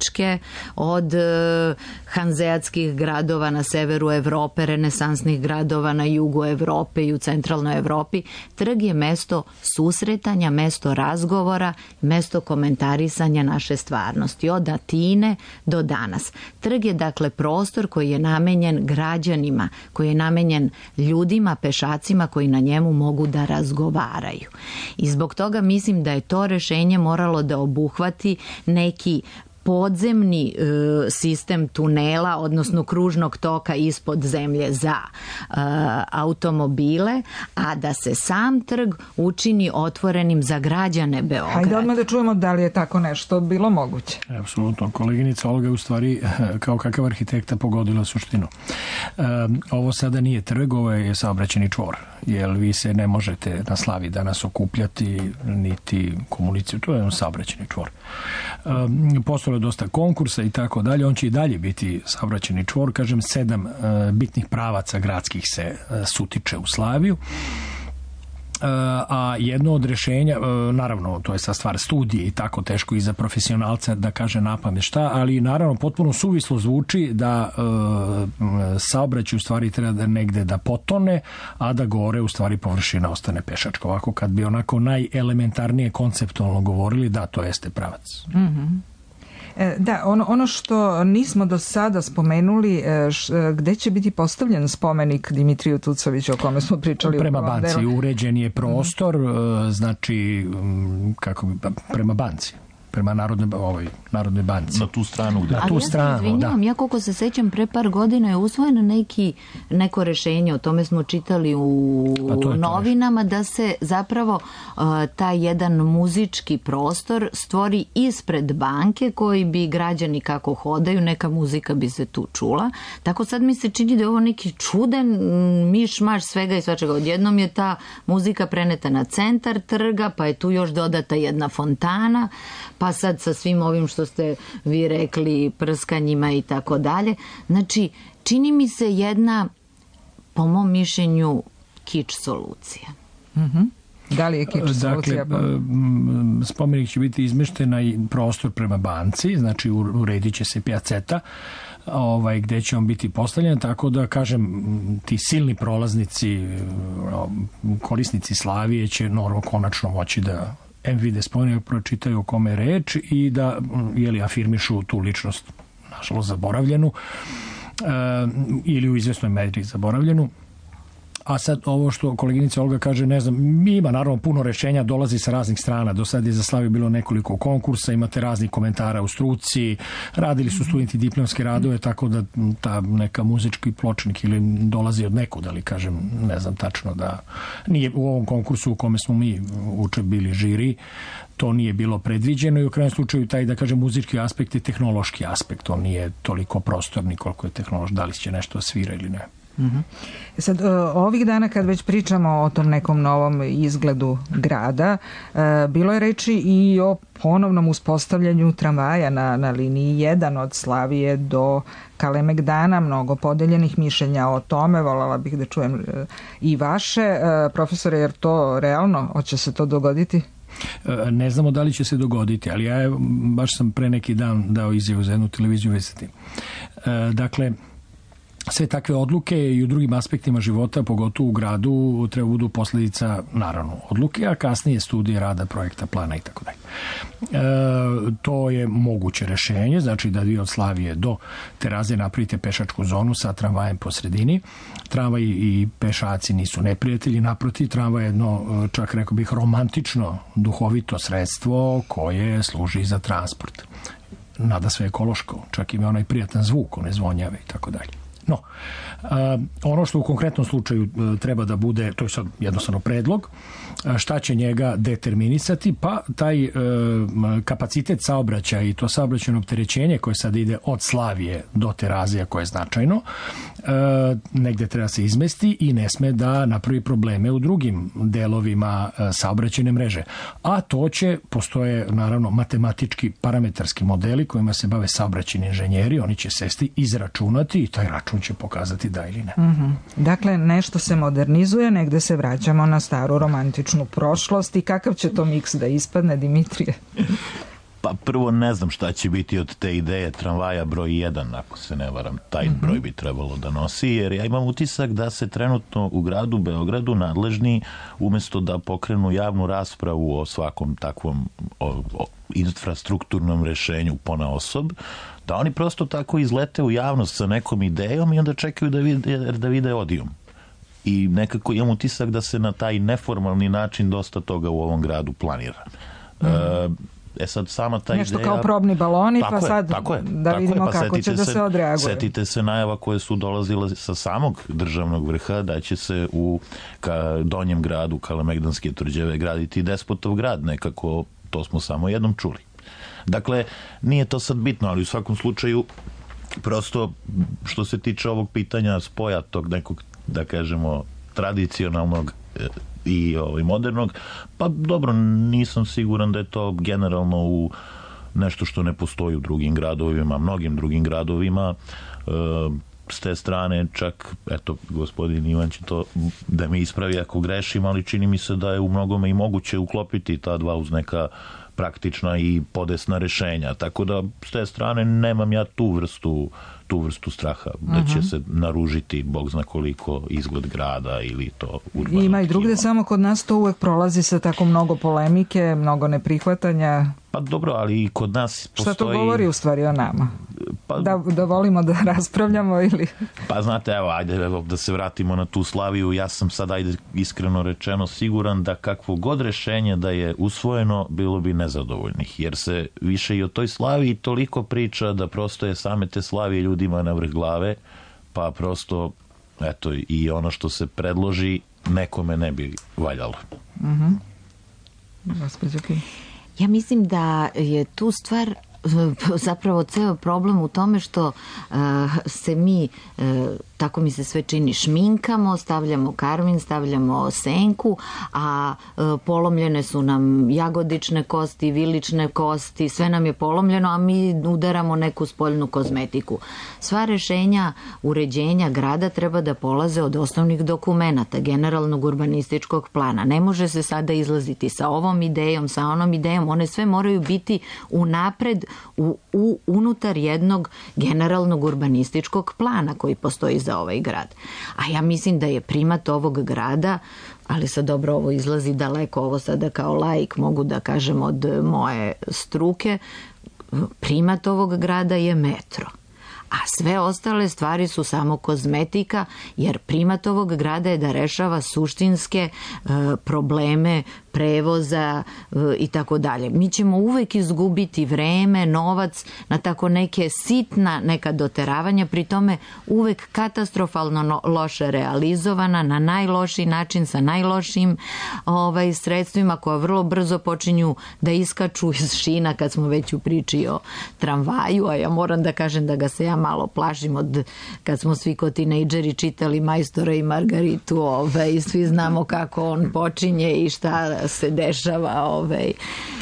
Grčke, od e, hanzeatskih gradova na severu Evrope, renesansnih gradova na jugu Evrope i u centralnoj Evropi. Trg je mesto susretanja, mesto razgovora, mesto komentarisanja naše stvarnosti od Atine do danas. Trg je dakle prostor koji je namenjen građanima, koji je namenjen ljudima, pešacima koji na njemu mogu da razgovaraju. I zbog toga mislim da je to rešenje moralo da obuhvati neki podzemni e, sistem tunela, odnosno kružnog toka ispod zemlje za e, automobile, a da se sam trg učini otvorenim za građane Beograda. Hajde odmah da čujemo da li je tako nešto bilo moguće. Apsolutno. Koleginica Olga je u stvari kao kakav arhitekta pogodila suštinu. E, ovo sada nije trg, ovo je saobraćajni čvor, jer vi se ne možete na Slavi danas okupljati niti komuniciju, to je jedan saobraćajni čvor. E, Postalo je dosta konkursa i tako dalje, on će i dalje biti saobraćajni čvor, kažem, sedam e, bitnih pravaca gradskih se e, sutiče u Slaviju. A jedno od rešenja, naravno to je sa stvar studije i tako teško i za profesionalca da kaže napamet šta, ali naravno potpuno suvislo zvuči da e, saobraćaj u stvari treba da negde da potone, a da gore u stvari površina ostane pešačka. Ovako kad bi onako najelementarnije konceptualno govorili, da, to jeste pravac. Mhm. Da, ono, ono što nismo do sada spomenuli, š, gde će biti postavljen spomenik Dimitriju Tucoviću o kome smo pričali? Prema banci, uređen je prostor, mm. znači, kako bi, prema banci. prema Narodne, ovoj, Narodne banci. Na tu stranu. Na tu ja stranu, izvinjavam, da. Ja koliko se sećam, pre par godina je usvojeno neki, neko rešenje, o tome smo čitali u novinama, da se zapravo uh, taj jedan muzički prostor stvori ispred banke koji bi građani kako hodaju, neka muzika bi se tu čula. Tako sad mi se čini da je ovo neki čudan miš-maš svega i svačega. Odjednom je ta muzika preneta na centar trga, pa je tu još dodata jedna fontana, pa sad sa svim ovim što ste vi rekli, prskanjima i tako dalje. Znači, čini mi se jedna, po mom mišljenju, kič solucija. Mm-hmm. Da li je kič solucija? Dakle, spomenik će biti izmešten na prostor prema banci, znači uredit će se pjaceta, ovaj, gde će on biti postavljen, tako da, kažem, ti silni prolaznici, korisnici Slavije će normalno konačno moći da em vide spomenik, pročitaju o kome je reč i da, jeli, afirmišu tu ličnost, nažalost, zaboravljenu e, ili u izvesnoj meri zaboravljenu. A sad ovo što koleginica Olga kaže, ne znam, ima naravno puno rešenja, dolazi sa raznih strana. Do sad je za Slaviju bilo nekoliko konkursa, imate raznih komentara u struci, radili su studenti diplomske radove, tako da ta neka muzički pločnik ili dolazi od nekud, ali kažem, ne znam tačno da nije u ovom konkursu u kome smo mi uče bili žiri, to nije bilo predviđeno i u krajnjem slučaju taj, da kažem, muzički aspekt je tehnološki aspekt, on nije toliko prostorni koliko je tehnološki, da li će nešto svira ili ne. Mm-hmm. Sad, ovih dana kad već pričamo o tom nekom novom izgledu grada, bilo je reči i o ponovnom uspostavljanju tramvaja na, na liniji jedan od Slavije do Kalemegdana, mnogo podeljenih mišljenja o tome, voljela bih da čujem i vaše. Profesore, jer to realno, hoće se to dogoditi? Ne znamo da li će se dogoditi, ali ja baš sam pre neki dan dao izjavu za jednu televiziju veseti. Dakle, sve takve odluke i u drugim aspektima života, pogotovo u gradu, treba budu posljedica, naravno, odluke, a kasnije studije rada, projekta, plana i tako dalje. E, to je moguće rešenje, znači da vi od Slavije do Teraze napravite pešačku zonu sa tramvajem po sredini. Tramvaj i pešaci nisu neprijatelji, naprotiv, tramvaj je jedno, čak rekao bih, romantično, duhovito sredstvo koje služi za transport. Nada sve ekološko, čak ima onaj prijatan zvuk, one zvonjave i tako dalje. No, ono što u konkretnom slučaju treba da bude, to je sad jednostavno predlog, šta će njega determinisati, pa taj kapacitet saobraćaja i to saobraćajno opterećenje koje sad ide od Slavije do Terazija, koje je značajno, negde treba se izmesti i ne sme da napravi probleme u drugim delovima saobraćajne mreže. A to će, postoje naravno matematički parametarski modeli kojima se bave saobraćajni inženjeri, oni će sesti, izračunati i taj račun će pokazati da ili ne. Mm-hmm. Dakle, nešto se modernizuje, negde se vraćamo na staru romantičnu prošlost i kakav će to miks da ispadne, Dimitrije? Pa prvo ne znam šta će biti od te ideje tramvaja broj jedan, ako se ne varam, taj mm-hmm. broj bi trebalo da nosi, jer ja imam utisak da se trenutno u gradu Beogradu nadležni, umjesto da pokrenu javnu raspravu o svakom takvom o, o infrastrukturnom rešenju ponaosob, da oni prosto tako izlete u javnost sa nekom idejom i onda čekaju da vide, da vide odijum. I nekako imam utisak da se na taj neformalni način dosta toga u ovom gradu planira. Mm-hmm. E sad sama ta nešto ideja... kao probni baloni, tako pa je, sad tako je, da tako vidimo je, pa kako će da se, se odreaguje. Setite se najava koje su dolazile sa samog državnog vrha da će se u ka donjem gradu Kalemegdanske tvrđave graditi Despotov grad, nekako to smo samo jednom čuli. Dakle, nije to sad bitno, ali u svakom slučaju prosto što se tiče ovog pitanja spoja tog nekog, da kažemo, tradicionalnog i ovaj modernog, pa dobro, nisam siguran da je to generalno u nešto što ne postoji u drugim gradovima, mnogim drugim gradovima. E, s te strane čak, eto, gospodin Ivan će to da me ispravi ako grešim, ali čini mi se da je u mnogome i moguće uklopiti ta dva uz neka praktična i podesna rešenja. Tako da, s te strane, nemam ja tu vrstu tu vrstu straha, da će uh-huh. se naružiti bog zna koliko izgled grada ili to urbano. Ima i drugde, samo kod nas to uvek prolazi sa tako mnogo polemike, mnogo neprihvatanja. Pa dobro, ali i kod nas postoji... Šta to govori u stvari o nama? Pa, da, da volimo da raspravljamo ili... Pa znate, evo, ajde evo, da se vratimo na tu Slaviju. Ja sam sad, ajde, iskreno rečeno, siguran da kakvo god rešenje da je usvojeno, bilo bi nezadovoljnih. Jer se više i o toj Slaviji toliko priča da prosto je same te Slavije ljudima na vrh glave, pa prosto, eto, i ono što se predloži nekome ne bi valjalo. Mhm. Gospođo Kim. Ja mislim da je tu stvar zapravo ceo problem u tome što uh, se mi, uh, tako mi se sve čini, šminkamo, stavljamo karmin, stavljamo senku, a uh, polomljene su nam jagodične kosti, vilične kosti, sve nam je polomljeno, a mi udaramo neku spoljnu kozmetiku. Sva rešenja uređenja grada treba da polaze od osnovnih dokumenata, generalnog urbanističkog plana. Ne može se sada izlaziti sa ovom idejom, sa onom idejom, one sve moraju biti unapred U, u, unutar jednog generalnog urbanističkog plana koji postoji za ovaj grad. A ja mislim da je primat ovog grada, ali sad dobro, ovo izlazi daleko, ovo sada kao laik mogu da kažem od moje struke, primat ovog grada je metro. A sve ostale stvari su samo kozmetika, jer primat ovog grada je da rešava suštinske e, probleme prevoza e, i tako dalje. Mi ćemo uvek izgubiti vreme, novac na tako neke sitna neka doteravanja, pri tome uvek katastrofalno no, loše realizovana, na najlošiji način, sa najlošim ovaj, sredstvima koja vrlo brzo počinju da iskaču iz šina kad smo već u priči o tramvaju, a ja moram da kažem da ga se ja malo plašim od kad smo svi ko tinejdžeri čitali Majstora i Margaritu, ovaj, i svi znamo kako on počinje i šta se dešava ovaj,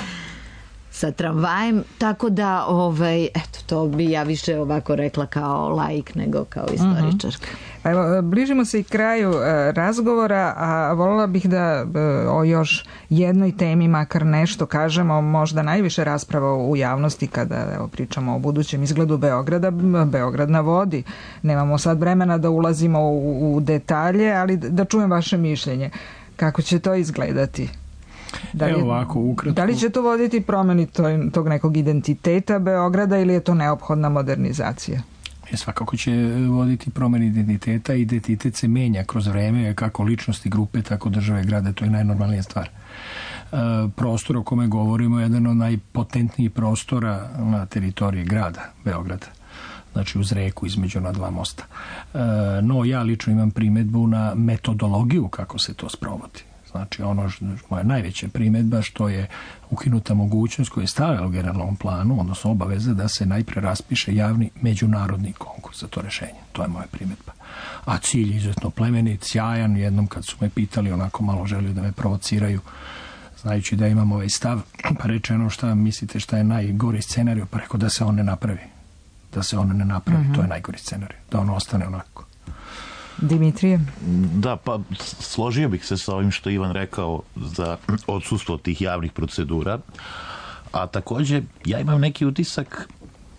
sa tramvajem, tako da ovaj, eto, to bi ja više ovako rekla kao laik nego kao istoričarka. Uh-huh. Evo, bližimo se i kraju e, razgovora, a voljela bih da e, o još jednoj temi makar nešto kažemo, možda najviše rasprava u javnosti kada evo, pričamo o budućem izgledu Beograda, Beograd na vodi. Nemamo sad vremena da ulazimo u, u detalje, ali da čujem vaše mišljenje. Kako će to izgledati? Da li, Evo ovako, ukratko. Da li će to voditi promeni tog nekog identiteta Beograda ili je to neophodna modernizacija? Je, svakako će voditi promeni identiteta i identitet se menja kroz vreme, kako ličnosti, grupe, tako države, grade, to je najnormalnija stvar. E, prostor o kome govorimo je jedan od najpotentnijih prostora na teritoriji grada, Beograda. Znači uz reku između na dva mosta. E, no, ja lično imam primedbu na metodologiju kako se to sprovodi. Znači, ono što moja najveća primjedba što je ukinuta mogućnost koja je stavila u generalnom planu, odnosno obaveza da se najpre raspiše javni međunarodni konkurs za to rešenje. To je moja primjedba. A cilj je izuzetno plemenit, sjajan. Jednom kad su me pitali, onako malo želio da me provociraju, znajući da imam ovaj stav, pa rečeno šta mislite šta je najgori scenarij, pa rekao da se on ne napravi. Da se on ne napravi, uh-huh. To je najgori scenarij. Da on ostane onako. Dimitrije? Da, pa složio bih se sa ovim što Ivan rekao za odsustvo tih javnih procedura, A takođe, ja imam neki utisak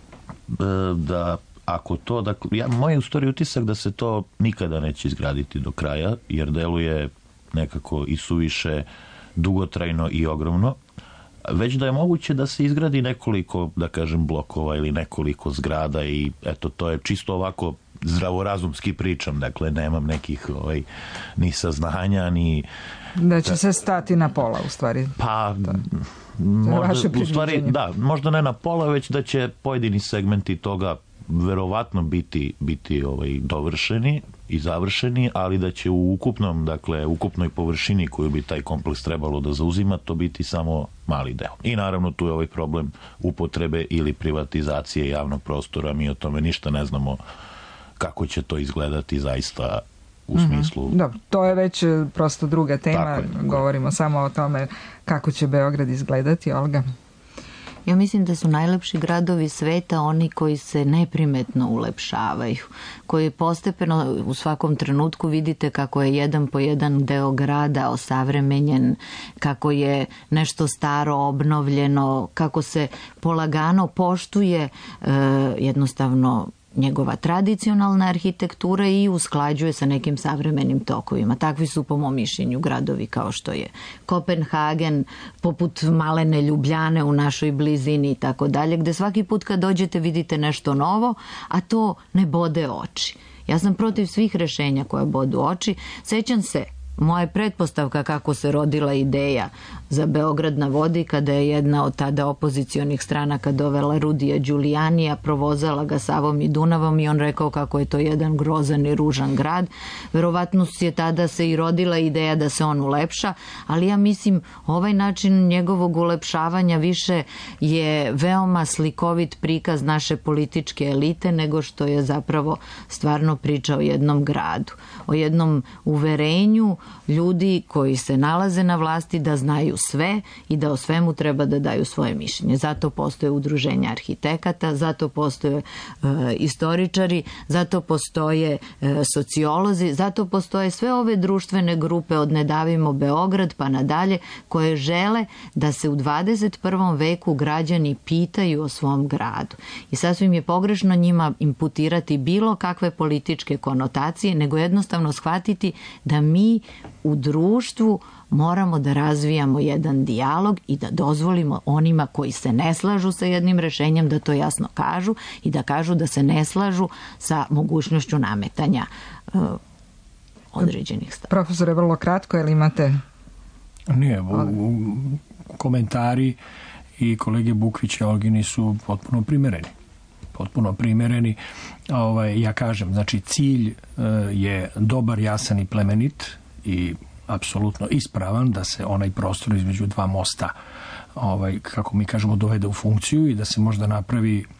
da ako to, dakle, ja, moj u stvari utisak da se to nikada neće izgraditi do kraja, jer deluje nekako i suviše dugotrajno i ogromno, već da je moguće da se izgradi nekoliko, da kažem, blokova ili nekoliko zgrada i eto, to je čisto ovako zdravorazumski pričam, dakle, nemam nekih ovaj, ni saznanja, ni... Da će se stati na pola, u stvari. Pa, možda, u stvari, da, možda ne na pola, već da će pojedini segmenti toga verovatno biti, biti ovaj, dovršeni i završeni, ali da će u ukupnom, dakle, ukupnoj površini koju bi taj kompleks trebalo da zauzima, to biti samo mali deo. I naravno tu je ovaj problem upotrebe ili privatizacije javnog prostora, mi o tome ništa ne znamo kako će to izgledati zaista u smislu... Mm-hmm. Dobro, to je već prosto druga tema, je, govorimo samo o tome kako će Beograd izgledati, Olga. Ja mislim da su najlepši gradovi sveta oni koji se neprimetno ulepšavaju, koji postepeno u svakom trenutku vidite kako je jedan po jedan deo grada osavremenjen, kako je nešto staro obnovljeno, kako se polagano poštuje e, jednostavno njegova tradicionalna arhitektura i usklađuje sa nekim savremenim tokovima. Takvi su po mom mišljenju gradovi kao što je Kopenhagen, poput malene Ljubljane u našoj blizini i tako dalje, gde svaki put kad dođete vidite nešto novo, a to ne bode oči. Ja sam protiv svih rešenja koja bodu oči. Sećam se moja pretpostavka kako se rodila ideja za Beograd na vodi kada je jedna od tada opozicionih stranaka dovela Rudija Đulijanija, provozala ga Savom i Dunavom i on rekao kako je to jedan grozan i ružan grad. Verovatno je tada se i rodila ideja da se on ulepša, ali ja mislim ovaj način njegovog ulepšavanja više je veoma slikovit prikaz naše političke elite nego što je zapravo stvarno priča o jednom gradu, o jednom uverenju ljudi koji se nalaze na vlasti da znaju sve i da o svemu treba da daju svoje mišljenje. Zato postoje udruženja arhitekata, zato postoje e, istoričari, zato postoje e, sociolozi, zato postoje sve ove društvene grupe od Ne davimo Beograd pa nadalje koje žele da se u dvadeset prvom veku građani pitaju o svom gradu. I sasvim je pogrešno njima imputirati bilo kakve političke konotacije, nego jednostavno shvatiti da mi u društvu moramo da razvijamo jedan dijalog i da dozvolimo onima koji se ne slažu sa jednim rešenjem da to jasno kažu i da kažu da se ne slažu sa mogućnošću nametanja uh, određenih stavova. Profesore, vrlo kratko, jel imate... Nije, u, u, komentari i kolege Bukvića i Olgini su potpuno primereni. Potpuno primereni. Ovaj, ja kažem, znači cilj uh, je dobar, jasan i plemenit i apsolutno ispravan da se onaj prostor između dva mosta ovaj, kako mi kažemo dovede u funkciju i da se možda napravi e,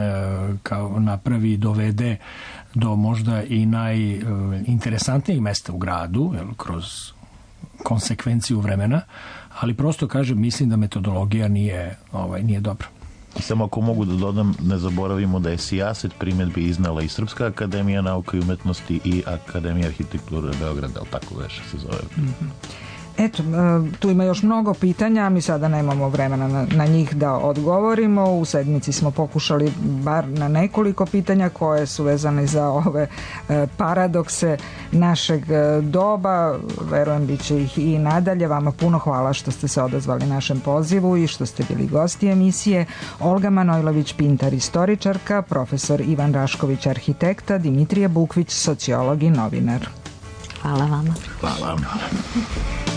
kao napravi dovede do možda i najinteresantnijih mesta u gradu jel, kroz konsekvenciju vremena, ali prosto kažem mislim da metodologija nije, ovaj, nije dobra. I samo ako mogu da dodam, ne zaboravimo da je sijaset primjedbi iznala i Srpska akademija nauka i umetnosti i Akademija arhitekture Beograda, ali tako veše se zove. Mm-hmm. Eto, tu ima još mnogo pitanja, mi sada nemamo vremena na, na njih da odgovorimo. U sedmici smo pokušali bar na nekoliko pitanja koje su vezane za ove e, paradokse našeg doba. Verujem bit će ih i nadalje. Vama puno hvala što ste se odazvali našem pozivu i što ste bili gosti emisije. Olga Manojlović-Pintar, istoričarka, profesor Ivan Rašković, arhitekta, Dimitrije Bukvić, sociolog i novinar. Hvala vama. Hvala vam.